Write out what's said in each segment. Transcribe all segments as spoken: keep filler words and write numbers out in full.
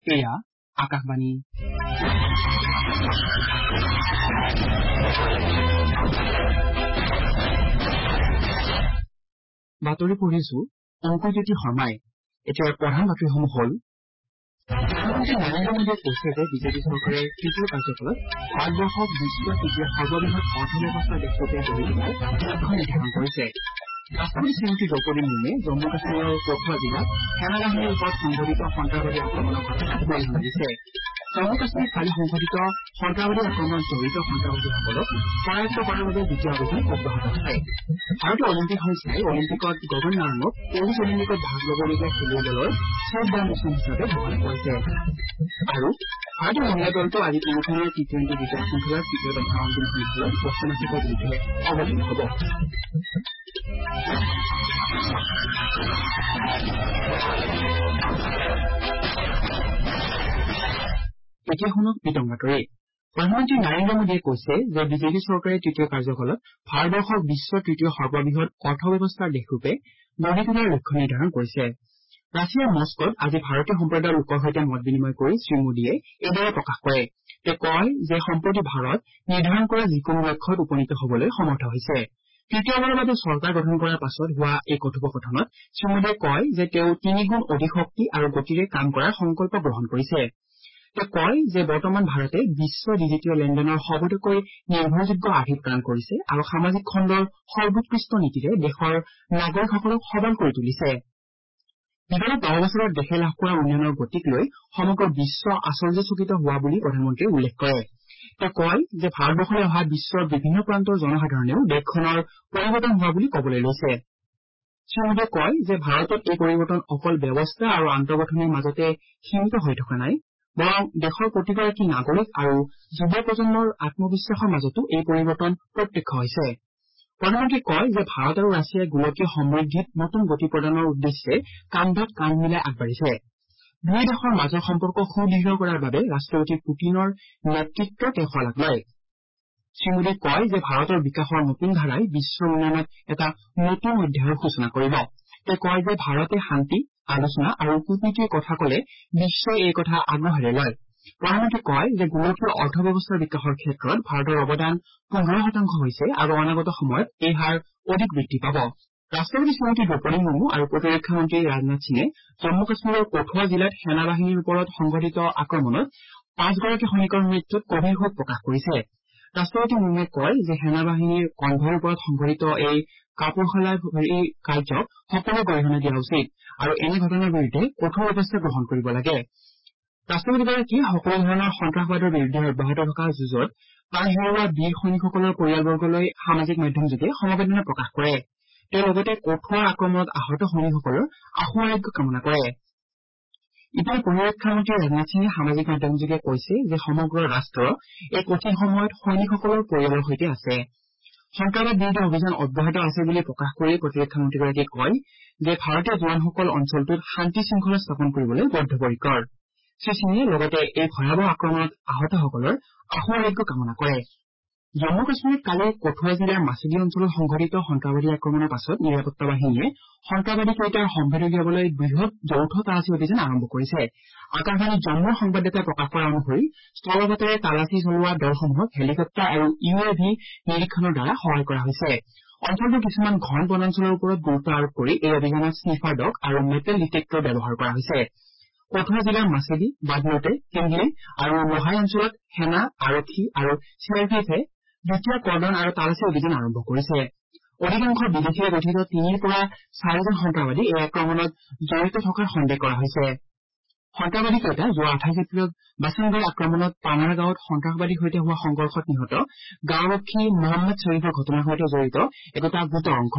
এয়া আকাশবাণী বাতৰি পঢ়িছো অংকুজ্যোতি শৰ্মাই। এতিয়া প্ৰধান বাতৰিসমূহ হ'ল প্ৰধানমন্ত্ৰী নৰেন্দ্ৰ মোদীয়ে কৈছে যে বিজেপি চৰকাৰে তৃতীয় কাৰ্যকালত ভাৰতবৰ্ষক বিশ্বৰ তৃতীয় সৰ্ববৃহৎ অৰ্থব্যৱস্থা দেশৰূপে গঢ়ি তোলাৰ লক্ষ্য নিৰ্ধাৰণ কৰিছে। ৰাষ্ট্ৰপতি শ্ৰীমতী দ্ৰৌপদী মুৰ্মুৱে জম্মু কাশ্মীৰৰ কঠুৱা জিলাত সেনাবাহিনীৰ ওপৰত সংঘটিত সন্ত্ৰাসবাদী আক্ৰমণৰ ঘটনাত গৰিহণা দিছে। জম্মু কাশ্মীৰত কালি সংঘটিত সন্ত্ৰাসবাদী আক্ৰমণত জড়িত সন্ত্ৰাসবাদীসকলক কৰায়ত্ব কৰাৰ বাবে দ্বিতীয় অভিযান অব্যাহত আছে। ভাৰতীয় অলিম্পিক সংস্থাই অলিম্পিকত গগন নাৰাঙক পেৰিছ অলিম্পিকত ভাগ ল'বলগীয়া খেলুৱৈ দলৰ চিফ ডাইমেছন হিচাপে ঘোষণা কৰিছে। আৰু ভাৰতীয় মহিলা দলটো আজি তিনিখনীয়া টি টুৱেণ্টি ক্ৰিকেট শৃংখলাৰ তৃতীয় তথা অন্তিম খেলত দক্ষিণ আফ্ৰিকাৰ বিৰুদ্ধে অৱতীৰ্ণ হ'ব। এতিয়া শুনক বিতং বাতৰি। প্ৰধানমন্ত্ৰী নৰেন্দ্ৰ মোদীয়ে কৈছে যে বিজেপি চৰকাৰে তৃতীয় কাৰ্যকালত ভাৰতবৰ্ষক বিশ্বৰ তৃতীয় সৰ্ববৃহৎ অৰ্থব্যৱস্থাৰ দেশৰূপে গঢ়ি তোলাৰ লক্ষ্য নিৰ্ধাৰণ কৰিছে। ৰাছিয়াৰ মস্কোত আজি ভাৰতীয় সম্প্ৰদায়ৰ লোকৰ সৈতে মত বিনিময় কৰি শ্ৰীমোদীয়ে এইদৰে প্ৰকাশ কৰে। তেওঁ কয় যে সম্প্ৰতি ভাৰত নিৰ্ধাৰণ কৰা যিকোনো লক্ষ্যত উপনীত হবলৈ সমৰ্থ হৈছে। তৃতীয়বাৰৰ বাবে চৰকাৰ গঠন কৰাৰ পাছত হোৱা এই কথোপকথনত শ্ৰীমোদীয়ে কয় যে তেওঁ তিনিগুণ অধিক শক্তি আৰু গতিৰে কাম কৰাৰ সংকল্প গ্ৰহণ কৰিছে। তেওঁ কয় যে বৰ্তমান ভাৰতে বিশ্ব ডিজিটীয় লেনদেনৰ সবাতোকৈ নিৰ্ভৰযোগ্য আৰ্হি প্ৰদান কৰিছে আৰু সামাজিক খণ্ডৰ সৰ্বোৎকৃষ্ট নীতিৰে দেশৰ নাগৰিকসকলক সবল কৰি তুলিছে। বিগত দহ বছৰত দেশে লাভ কৰা উন্নয়নৰ গতিক লৈ সমগ্ৰ বিশ্ব আশ্চৰ্যচকিত হোৱা বুলি প্ৰধানমন্ত্ৰীয়ে উল্লেখ কৰে। তেওঁ কয় যে ভাৰতবৰ্ষলৈ অহা বিশ্বৰ বিভিন্ন প্ৰান্তৰ জনসাধাৰণেও দেশখনৰ পৰিৱৰ্তন হোৱা বুলি কবলৈ লৈছে। শ্ৰীমোদীয়ে কয় যে ভাৰতত এই পৰিৱৰ্তন অকল ব্যৱস্থা আৰু আন্তঃগাঁথনিৰ মাজতে সীমিত হৈ থকা নাই, বৰং দেশৰ প্ৰতিগৰাকী নাগৰিক আৰু যুৱ প্ৰজন্মৰ আত্মবিশ্বাসৰ মাজতো এই পৰিৱৰ্তন প্ৰত্যক্ষ হৈছে। প্ৰধানমন্ত্ৰীয়ে কয় যে ভাৰত আৰু ৰাছিয়াই গোলকীয় সমৃদ্ধিত নতুন গতি প্ৰদানৰ উদ্দেশ্যে কান্ধত কান্ধ মিলাই আগবাঢ়িছে। দুয়ো দেশৰ মাজৰ সম্পৰ্ক সুদৃঢ় কৰাৰ বাবে ৰাষ্ট্ৰপতি পুটিনৰ নেতৃত্বৰ তেওঁ শলাগ লয়। শ্ৰীমোদীয়ে কয় যে ভাৰতৰ বিকাশৰ নতুন ধাৰাই বিশ্বৰ উন্নয়নত এটা নতুন অধ্যায়ৰ সূচনা কৰিব। তেওঁ কয় যে ভাৰতে শান্তি, আলোচনা আৰু কূটনীতিৰ কথা কলে বিশ্বই এই কথা আগ্ৰহেৰে লয়। প্ৰধানমন্ত্ৰীয়ে কয় যে গোলকীয় অৰ্থব্যৱস্থাৰ বিকাশৰ ক্ষেত্ৰত ভাৰতৰ অৱদান পোন্ধৰ শতাংশ হৈছে আৰু অনাগত সময়ত এই হাৰ অধিক বৃদ্ধি পাব। ৰাষ্ট্ৰপতি শ্ৰীমতী দ্ৰৌপদী মুৰ্মু আৰু প্ৰতিৰক্ষা মন্ত্ৰী ৰাজনাথ সিঙে জম্মু কাশ্মীৰৰ কঠুৱা জিলাত সেনাবাহিনীৰ ওপৰত সংঘটিত আক্ৰমণত পাঁচগৰাকী সৈনিকৰ মৃত্যুত গভীৰ শোক প্ৰকাশ কৰিছে। ৰাষ্ট্ৰপতি মুৰ্মুৱে কয় যে সেনাবাহিনীৰ কনভয়ৰ ওপৰত সংঘটিত এই কাপুৰুষালি কাৰ্যক সকলোৱে গৰিহণা দিয়া উচিত আৰু এনে ঘটনাৰ বিৰুদ্ধে কঠোৰ ব্যৱস্থা গ্ৰহণ কৰিব লাগে। ৰাষ্ট্ৰপতিগৰাকীয়ে সকলো ধৰণৰ সন্ত্ৰাসবাদৰ বিৰুদ্ধে অব্যাহত থকা যুঁজত প্ৰাণ হেৰুওৱা বীৰ সৈনিকসকলৰ পৰিয়ালবৰ্গলৈ সামাজিক মাধ্যমযোগে সমবেদনা প্ৰকাশ কৰে। তেওঁ লগতে কঠুৱাৰ আক্ৰমণত আহত সৈনিকসকলৰ আশু আৰোগ্য কামনা কৰে। ইপিনে প্ৰতিৰক্ষা মন্ত্ৰী ৰাজনাথ সিঙে সামাজিক মাধ্যমযোগে কৈছে যে সমগ্ৰ ৰাষ্ট্ৰ এই কঠিন সময়ত সৈনিকসকলৰ পৰিয়ালৰ সৈতে আছে। সন্ত্ৰাসবাদ বিৰোধী অভিযান অব্যাহত আছে বুলি প্ৰকাশ কৰি প্ৰতিৰক্ষা মন্ত্ৰীগৰাকীয়ে কয় যে ভাৰতীয় জোৱানসকল অঞ্চলটোত শান্তি শৃংখলা স্থাপন কৰিবলৈ বদ্ধপৰিকৰ। শ্ৰীসিঙে লগতে এই ভয়াৱহ আক্ৰমণত আহতসকলৰ আশু আৰোগ্য কামনা কৰে। জম্মু কাশ্মীৰত কালি কঠুৱা জিলাৰ মাছিদি অঞ্চলত সংঘটিত সন্ত্ৰাসবাদী আক্ৰমণৰ পাছত নিৰাপত্তা বাহিনীয়ে সন্ত্ৰাসবাদী কেইটাৰ সম্ভেদ উলিয়াবলৈ বৃহৎ যৌথ তালাচী অভিযান আৰম্ভ কৰিছে। আকাশবাণী জম্মুৰ সংবাদদাতাই প্ৰকাশ কৰা অনুসৰি স্থলপথেৰে তালাচী চলোৱা দলসমূহক হেলিকপ্টাৰ আৰু ইউ এ ভি নিৰীক্ষণৰ দ্বাৰা সহায় কৰা হৈছে। অঞ্চলটোৰ কিছুমান ঘন বনাঞ্চলৰ ওপৰত গুৰুত্ব আৰোপ কৰি এই অভিযানত স্নিফাৰ ডগ আৰু মেটেল ডিটেক্টৰ ব্যৱহাৰ কৰা হৈছে। কঠুৱা জিলাৰ মাছেদি, বাগমতে, কিংগলি আৰু লোহাই অঞ্চলত সেনা, আৰক্ষী আৰু চি আৰ পি এফে যুটীয়া কৰ্ডন আৰু তালাচী অভিযান আৰম্ভ কৰিছে। অধিকাংশ বিদেশীৰে গঠিত তিনিৰ পৰা চাৰিজন সন্ত্ৰাসবাদী এই আক্ৰমণত জড়িত থকাৰ সন্দেহ কৰা হৈছে। সন্ত্ৰাসবাদীকেইটা যোৱা আঠাইছ এপ্ৰিলত বাছানগড় আক্ৰমণত পানাৰ গাঁৱত সন্ত্ৰাসবাদীৰ সৈতে হোৱা সংঘৰ্ষত নিহত গাঁওৰক্ষী মহম্মদ শ্বৰীফৰ ঘটনাৰ সৈতে জড়িত একোটা গোটৰ অংশ।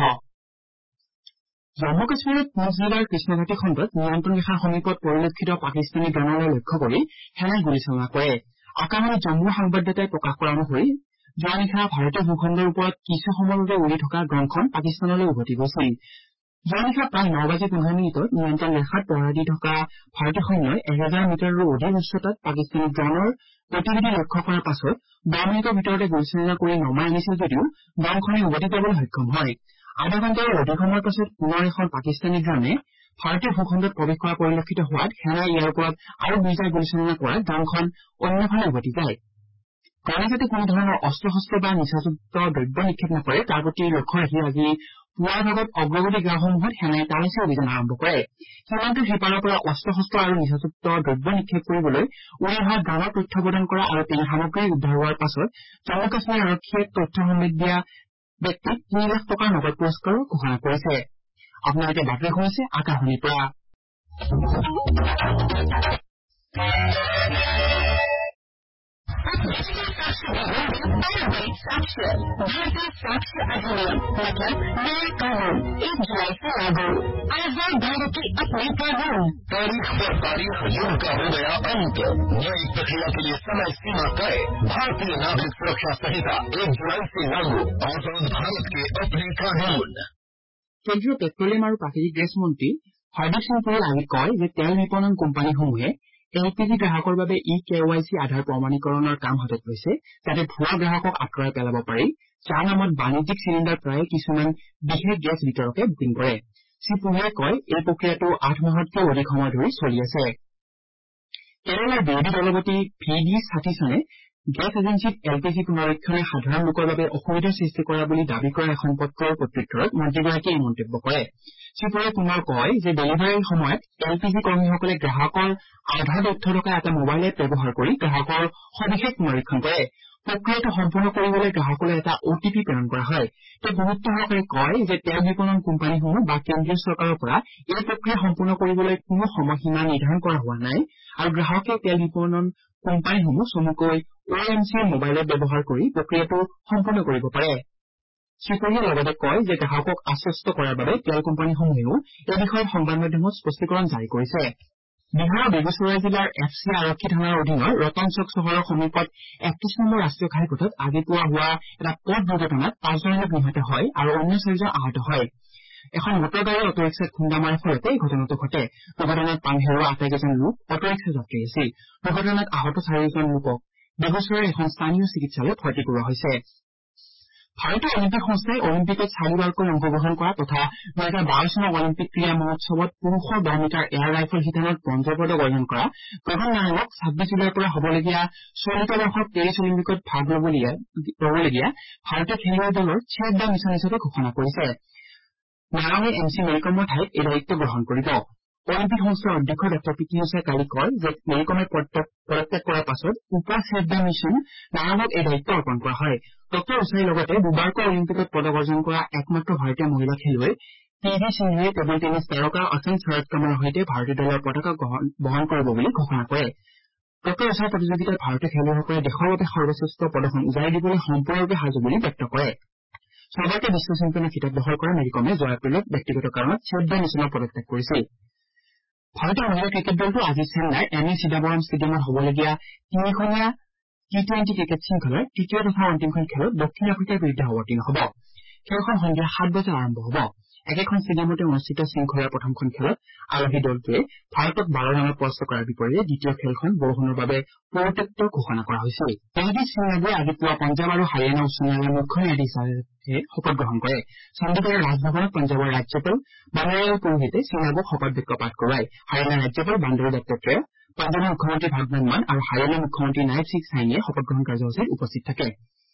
জম্মু কাশ্মীৰত পুঞ্চ জিলাৰ কৃষ্ণঘাটী খণ্ডত নিয়ন্ত্ৰণ ৰেখাৰ সমীপত পৰিলক্ষিত পাকিস্তানী ড্ৰোনলৈ লক্ষ্য কৰি সেনাই গুলীচালনা কৰে। আকাশবাণী জম্মুৰ সংবাদদাতাই প্ৰকাশ কৰা অনুসৰি যোৱা নিশা ভাৰতীয় ভূখণ্ডৰ ওপৰত কিছু সময়ৰ বাবে উৰি থকা ড্ৰোনখন পাকিস্তানলৈ উভতি গৈছিল। যোৱা নিশা প্ৰায় ন বাজি পোন্ধৰ মিনিটত নিয়ন্ত্ৰণ ৰেখাত পহৰা দি থকা ভাৰতীয় সৈন্যই এহেজাৰ মিটাৰৰো অধিক উচ্চতাত পাকিস্তানী ড্ৰোনৰ গতিবিধি লক্ষ্য কৰাৰ পাছত দহ মিনিটৰ ভিতৰতে গুলীচালনা কৰি নমাই আনিছিল যদিও ড্ৰোনখনে উভতি যাবলৈ সক্ষম হয়। আধা ঘণ্টাৰো অধিক সময়ৰ পাছত পুনৰ এখন পাকিস্তানী ড্ৰোনে ভাৰতীয় ভূখণ্ডত প্ৰৱেশ কৰা পৰিলক্ষিত হোৱাত সেনাই ইয়াৰ ওপৰত আৰু দুইটা গুলীচালনা কৰাত দলংখন অন্যফালে উভতি যায়। কালি যাতে কোনো ধৰণৰ অস্ত্ৰ শস্ত্ৰ বা নিচাযুক্ত দ্ৰব্য নিক্ষেপ নকৰে তাৰ প্ৰতি লক্ষ্য ৰাখি আজি পুৱাৰ ভাগত অগ্ৰগতি গাঁওসমূহত সেনাই তালাচী অভিযান আৰম্ভ কৰে। সীমান্তৰ সিপাৰৰ পৰা অস্ত্ৰ শস্ত্ৰ আৰু নিচাযুক্ত দ্ৰব্য নিক্ষেপ কৰিবলৈ উৰি অহা ড্ৰোনৰ তথ্য প্ৰদান কৰা আৰু তেনে সামগ্ৰী উদ্ধাৰ হোৱাৰ পাছত জম্মু কাশ্মীৰ আৰক্ষীয়ে তথ্য সমৃদ্ধ দিয়া ব্যক্তিক তিনি লাখ টকাৰ নগদ পুৰস্কাৰো ঘোষণা কৰিছে। আপোনালোকে বাতৰি শুনিছে আকাশবাণীৰ পৰা। साक्ष्य भारतीय साक्ष्य अधिनियम मतलब नया कानून एक जुलाई से लागू। आजाद भारत के अपने कानून। तारीख पर तारीख युग का हो गया अंत। न्यायिक प्रक्रिया के लिए समय सीमा तय। भारतीय नागरिक सुरक्षा संहिता एक जुलाई से लागू। आजाद भारत के अपने कानून। কেন্দ্ৰীয় পেট্ৰলিয়াম আৰু প্ৰাকৃতিক গেছ মন্ত্ৰী হৰদীপ সিং পুৰীয়ে আজি কয় যে তেল বিপণন কোম্পানীসমূহে এল পি জি গ্ৰাহকৰ বাবে ই কে ৱাই চি আধাৰ প্ৰমাণীকৰণৰ কাম হাতত লৈছে যাতে ভুৱা গ্ৰাহকক আঁতৰাই পেলাব পাৰি যাৰ নামত বাণিজ্যিক চিলিণ্ডাৰ প্ৰায়ে কিছুমান বিশেষ গেছ বিতৰকে বুকিং কৰে। শ্ৰীপুৰীয়ে কয় এই প্ৰক্ৰিয়াটো আঠ মাহতকৈ অধিক সময় ধৰি চলি আছে। কেৰালাৰ বিৰোধী দলপতি ভি ডি সাথীছনে গেছ এজেঞ্চিত এল পি জি পুনৰীক্ষণে সাধাৰণ লোকৰ বাবে অসুবিধাৰ সৃষ্টি কৰা বুলি দাবী কৰা এখন পত্ৰৰ প্ৰত্যুত্তৰত মন্ত্ৰীগৰাকীয়ে এই মন্তব্য কৰে। শ্ৰীপুৰীয়ে পুনৰ কয় যে ডেলিভাৰীৰ সময়ত এল পি জি কৰ্মীসকলে গ্ৰাহকৰ আধাৰ তথ্য থকা এটা মোবাইল এপ ব্যৱহাৰ কৰি গ্ৰাহকৰ সবিশেষ পুনৰীক্ষণ কৰে। প্ৰক্ৰিয়াটো সম্পূৰ্ণ কৰিবলৈ গ্ৰাহকলৈ এটা অ' টি পি প্ৰেৰণ কৰা হয়। তেওঁ গুৰুত্ব সহকাৰে কয় যে তেল বিপণন কোম্পানীসমূহ বা কেন্দ্ৰীয় চৰকাৰৰ পৰা এই প্ৰক্ৰিয়া সম্পূৰ্ণ কৰিবলৈ কোনো সময়সীমা নিৰ্ধাৰণ কৰা হোৱা নাই আৰু গ্ৰাহকে তেল বিপণন কোম্পানীসমূহ চমুকৈ অ' এম চিৰ মোবাইল এপ ব্যৱহাৰ কৰি প্ৰক্ৰিয়াটো সম্পূৰ্ণ কৰিব পাৰে। শ্ৰীপুৰীয়ে লগতে কয় যে গ্ৰাহকক আশ্বস্ত কৰাৰ বাবে তেল কোম্পানীসমূহেও এই বিষয়ত সংবাদ মাধ্যমত স্পষ্টীকৰণ জাৰি কৰিছে। বিহাৰৰ বেগুচৰাই জিলাৰ এফ চি আৰক্ষী থানাৰ অধীনৰ ৰতন চক চহৰৰ সমীপত একত্ৰিশ নম্বৰ ৰাষ্ট্ৰীয় ঘাইপথত আজি পুৱা হোৱা এটা পথ দুৰ্ঘটনাত পাঁচজন লোক নিহত হয় আৰু অন্য চাৰিজন আহত হয়। এখন মটৰ গাড়ী অটৰিক্সাত খুন্দা মৰাৰ ফলতে এই ঘটনাটো ঘটে। দুৰ্ঘটনাত প্ৰাণ হেৰুওৱা আটাইকেইজন লোক অটৰিক্সা যাত্ৰী আছিল। দুৰ্ঘটনাত আহত চাৰিজন লোকক বেগুচৰাইৰ এখন স্থানীয় চিকিৎসালয়ত ভৰ্তি কৰোৱা হৈছে। ভাৰতীয় অলিম্পিক সংস্থাই অলিম্পিকত চাৰিবাৰকৈ অংশগ্ৰহণ কৰা তথা দুহেজাৰ বাৰ চনৰ অলিম্পিক ক্ৰীড়া মহোৎসৱত পুৰুষৰ দহ মিটাৰ এয়াৰ ৰাইফল শিতানত ব্ৰঞ্জৰ পদক অৰ্জন কৰা গগন নাৰাঙক ছাব্বিশ জুলাইৰ পৰা হ'বলগীয়া চলিত বৰ্ষৰ পেৰিছ অলিম্পিকত ভাগ ল'বলগীয়া ভাৰতীয় খেলুৱৈ দলৰ ছিয়াদ্দা মিছন হিচাপে ঘোষণা কৰিছে। নাৰাঙে এম চি মেৰিকমৰ ঠাইত এই দায়িত্ব গ্ৰহণ কৰিব। অলিম্পিক সংস্থাৰ অধ্যক্ষ ডক্টৰ পি টি উষাই কালি কয় যে মেৰিকমে পদত্যাগ কৰাৰ পাছত উপ ছিয়াদ্দা মিছন নাৰাঙক এই দায়িত্ব অৰ্পণ কৰা হয়। ডক্টৰ উষাই লগতে দুবাৰকৈ অলিম্পিকত পদক অৰ্জন কৰা একমাত্ৰ ভাৰতীয় মহিলা খেলুৱৈ পি ভি সিন্ধুৱে টেবুল টেনিছ তাৰকা অচিন শৰৎ কামলৰ সৈতে ভাৰতীয় দলৰ পতাকা বহন কৰিব বুলি ঘোষণা কৰে। ডক্টৰ উষাই প্ৰতিযোগিতাত ভাৰতীয় খেলুৱৈসকলে দেশৰ বাবে সৰ্বশ্ৰেষ্ঠ প্ৰদৰ্শন উজাৰি দিবলৈ সম্পূৰ্ণৰূপে সাজু বুলি ব্যক্ত কৰে। ছবাৰকৈ বিশ্ব চেম্পিয়নৰ খিতাপ দখল কৰা মেৰিকমে যোৱা এপ্ৰিলত ব্যক্তিগত কাৰণত ছিয়াদ্দা মিছনৰ পদত্যাগ কৰিছিল। ভাৰতীয় মহিলা ক্ৰিকেট দলটো আজি চেন্নাইৰ এম এ চিদাম্বৰম ষ্টেডিয়ামত হ'বলগীয়া তিনিখনীয়া টি টুৱেণ্টি ক্ৰিকেট শৃংখলাৰ তৃতীয় তথা অন্তিমখন খেলত দক্ষিণ আফ্ৰিকাৰ বিৰুদ্ধে অৱতীৰ্ণ হ'ব। খেলখন সন্ধিয়া সাত বজাত আৰম্ভ হ'ব। একেখন ষ্টেডিয়ামতে অনুষ্ঠিত শৃংখলাৰ প্ৰথমখন খেলত আলহী দলটোৱে ভাৰতক বাৰ ৰানত পৰাস্ত কৰাৰ বিপৰীতে দ্বিতীয় খেলখন বৰষুণৰ বাবে পৰিত্যক্ত ঘোষণা কৰা হৈছিল। ন্যায়াধীশ শ্ৰীনাগুৱে আজি পুৱা পঞ্জাৱ আৰু হাৰিয়ানা উচ্চ ন্যায়ালয়ৰ মুখ্য ন্যায়াধীশ হিচাপে শপত গ্ৰহণ কৰে। চণ্ডীগড়ৰ ৰাজভৱনত পঞ্জাৱৰ ৰাজ্যপাল বানাৰীলাল পুৰোহিতে শ্ৰীনাগুক শপত বাক্য পাঠ কৰোৱায়। হাৰিয়ানাৰ ৰাজ্যপাল বান্দাৰু দত্তাত্ৰেয়, পঞ্জাৱৰ মুখ্যমন্ত্ৰী ভাগৱন্ত মান আৰু হাৰিয়ানাৰ মুখ্যমন্ত্ৰী নায়ব সিং চাইনিয়ে শপত গ্ৰহণ কাৰ্যসূচীত উপস্থিত থাকে।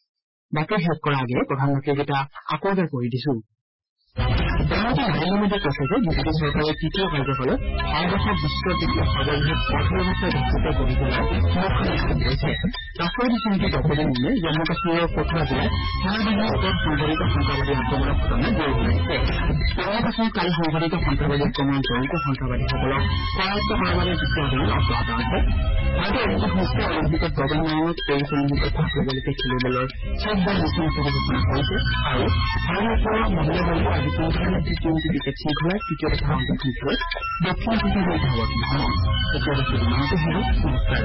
বাতৰি শেষ কৰাৰ আগেয়ে প্ৰধানমন্ত্ৰীকেইটা আকৌ এবাৰ পঢ়ি দিছো। প্ৰধানমন্ত্ৰী নৰেন্দ্ৰ মোদীয়ে কৈছে যে বিজেপি চৰকাৰৰ তৃতীয় কাৰ্যকালত ভাৰতবৰ্ষক বিশ্বৰ দ্বিতীয় সৰ্ববৃহৎ অৰ্থব্যৱস্থাৰ ভিত্তিতে গঢ়ি তোলাৰ লক্ষ্য নিৰ্ধাৰণ কৰিছে। ৰাষ্ট্ৰপতি শ্ৰীমতী দ্ৰৌপদী মুৰ্মুৱে জম্মু কাশ্মীৰৰ কঠুৱা জিলাত সেনাবাহিনীৰ ওপৰত সংঘটিত সন্ত্ৰাসবাদী আক্ৰমণৰ ঘটনাত জোৰ জনাইছে। জম্মু কাশ্মীৰত কালি সংঘটিত সন্ত্ৰাসবাদী আক্ৰমণত জড়িত সন্ত্ৰাসবাদীসকলক কৰায়ত্ব কৰাৰ বাবে যুটীয়া অভিযান অব্যাহত আছে। ভাৰতীয় অলিম্পিক সংস্থাই অলিম্পিকত গগন নাৰাঙক পেৰিছ অলিম্পিকত ভাগ ল'বলগীয়া খেলুৱৈ দলৰ ছিয়াদ্দা মিছন হিচাপে ঘোষণা কৰিছে আৰু ভাৰতীয় মহিলা দলটো আজি পুৰুষসকলৰ টি টুৱেণ্টি ক্ৰিকেট শৃংখলাৰ তৃতীয় তথা অন্তিমখন খেলত দক্ষিণ আফ্ৰিকাৰ বিৰুদ্ধে অৱতীৰ্ণ হ'ব। এতিয়া বস্তু ইমানতে হ'ব। নমস্কাৰ।